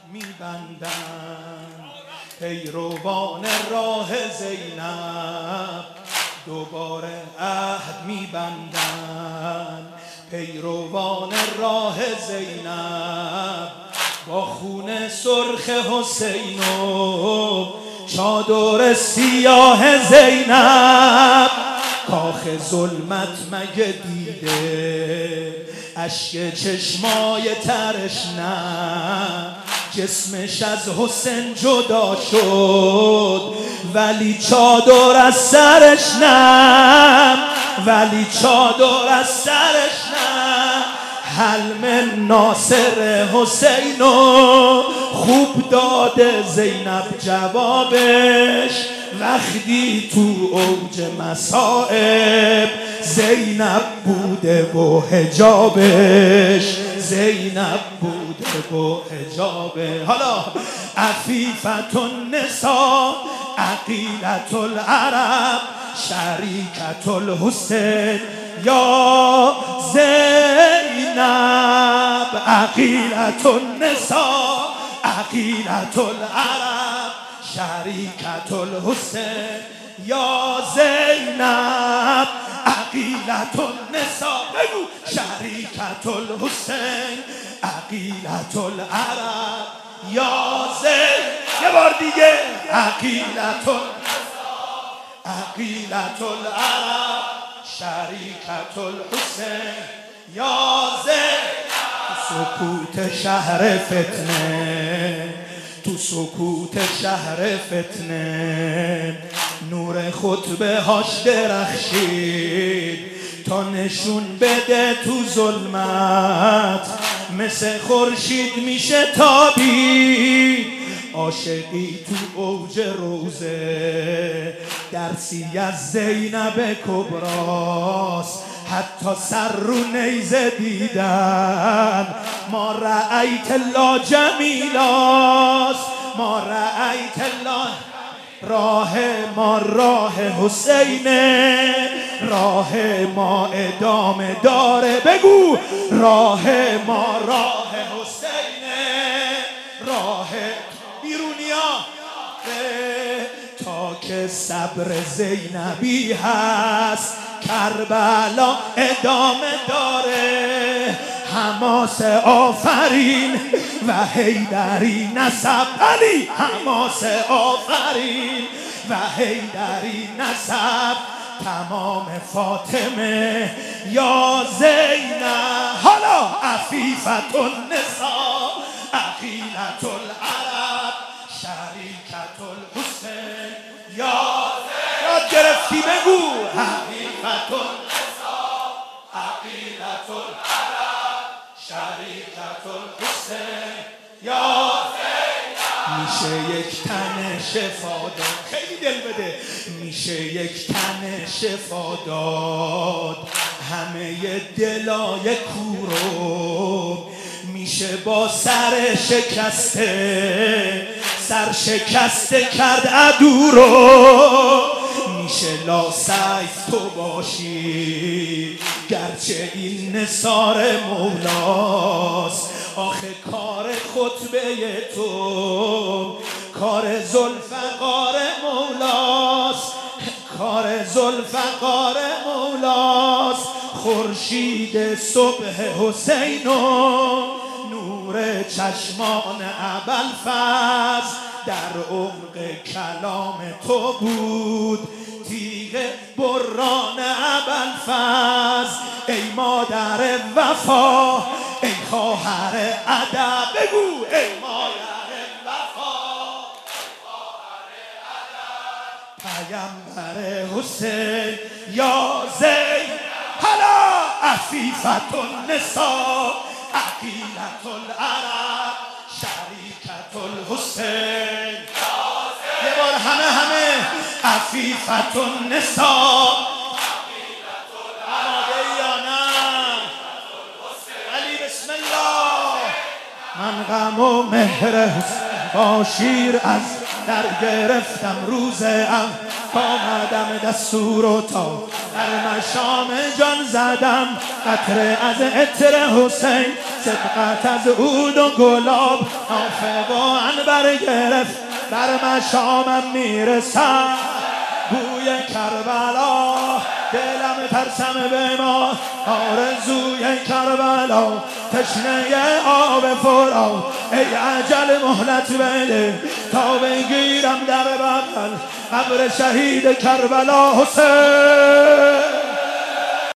میبندند. پیروان راه زینب دوباره عهد میبندند. پیروان راه زینب با خون سرخ حسین و چادر سیاه زینب کاخ ظلمت مگه دیده اشک چشمای ترش نه جسمش از حسین جدا شد ولی چادر از سرش نه ولی چادر از سرش نه. حلم ناصر حسینو خوب داده زینب جوابش وقتی تو اوج مصائب زینب بوده و حجابش زینب بوده و حجابش. حالا عفیفت النساء عقیلت العرب شریکت الحسین یا زینب. عقیلت النساء عقیلت العرب شریکت الحسین یا زینب. عقیلت النساء بگو شریکت الحسین عقیلت العرب یا زینب. یه بار دیگه عقیلت النساء عقیلت العرب شریکت الحسین یا زینب. سکوت شهر فتنه تو سکوت شهر فتنه نور خطبه هاش درخشید تا نشون بده تو ظلمت مثل خورشید میشه تابید. عاشقی تو اوج روزه درسی از زینب کبراست حتی سر رو نیزه دیدن ما رأیت الله جمیلاست ما رأیت الله. راه ما راه حسینه راه ما ادامه داره بگو راه ما راه حسینه راه بیرونیا تا که صبر زینبی هست کربلا ادامه داره. حماس آفرین و حیدری نسب علی حماس آفرین و حیدری نسب تمام فاطمه یا زینب. حالا عفیفت النساء عقیلت العرب شریکت الحسین یا زینب. یاد گرفتی بگو عفیفت النساء عقیلت العرب شریکت الحسین یا زینب. میشه یک تن شفا داد خیلی دل بده میشه یک تن شفا داد همه دلای کورو میشه با سر شکسته سر شکسته کرد عدو رو. میشه لا سیف تو باشی گرچه این نثار مولاست. آخه کار خطبه تو کار ذوالفقار مولاست کار ذوالفقار مولاست. خورشید صبح حسین و نور چشمان ابوالفضل در عمق کلام تو بود تیغ بران ابوالفضل. ای مادر وفا ای خواهر ادب بگو ای مادر وفا ای خواهر ادب پیامبر حسین یا زینب. حالا عفیفت النساء عقیلت العرب شریکت الحسین یا زینب. یه بار همه عفیفت النساء عقیلت العرب علی بسم الله. من غم و مهر با شیر از در گرفتم روز آمدم دستور و تا در مشام جان زدم قطره از عطر حسین سبقت از عود و گلاب نافه و عنبر گرفت در مشامم میرسد بوی کربلا دلم ترسم به ما آرزوی کربلا تشنه آب فرات ای عجل مهلت بده تا بگیرم در بغل قبر شهید کربلا حسین